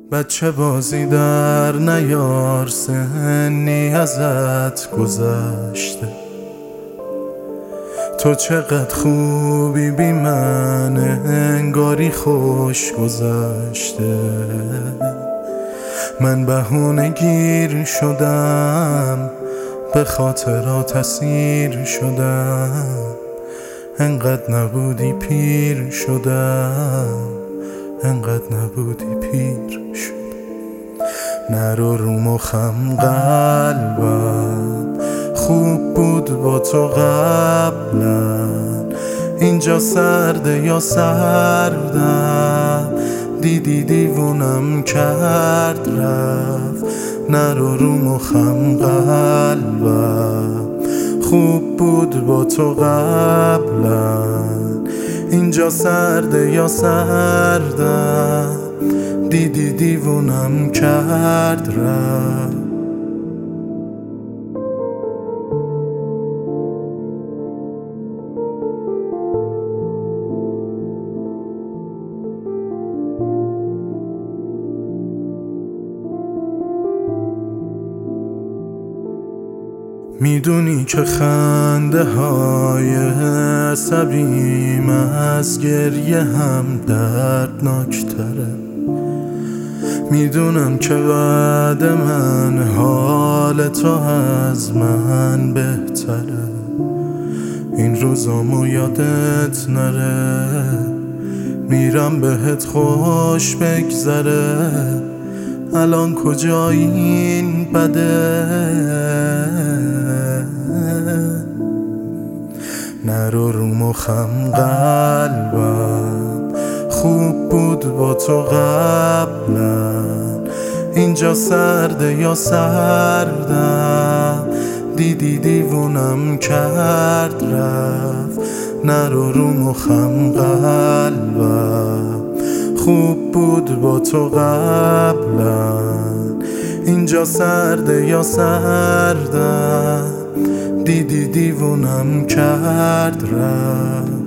بچه بازی در نیار، سنی ازت گذشته. تو چقدر خوبی بی من، انگاری خوش گذشته. من بهونه گیر شدم، به خاطرات اسیر شدم. انقدر نبودی پیر شدم، انقدر نبودی پیر شدم. نرو رو مخم قلبم، خوب بود با تو قبلا. اینجا سرده یا سردم، دیدی دیوونم کرد رفت. نرو رو مخم قلبم، خوب بود با تو قبلا. اینجا سرده یا سردم، دیدی دیوونم کرد رفت. میدونی که خنده های عصبیم از گریه هم دردناکتره. میدونم که بعد من حال تو از من بهتره. این روزامو یادت نره، میرم بهت خوش بگذره. الان کجایی این بده؟ نرو رو مخم قلبم، خوب بود با تو قبلا. اینجا سرده یا سردم، دیدی دیوونم کرد رفت. نرو رو مخم قلبم، خوب بود با تو قبلا. اینجا سرده یا سردم، دیدی دیوونم کرد رفت.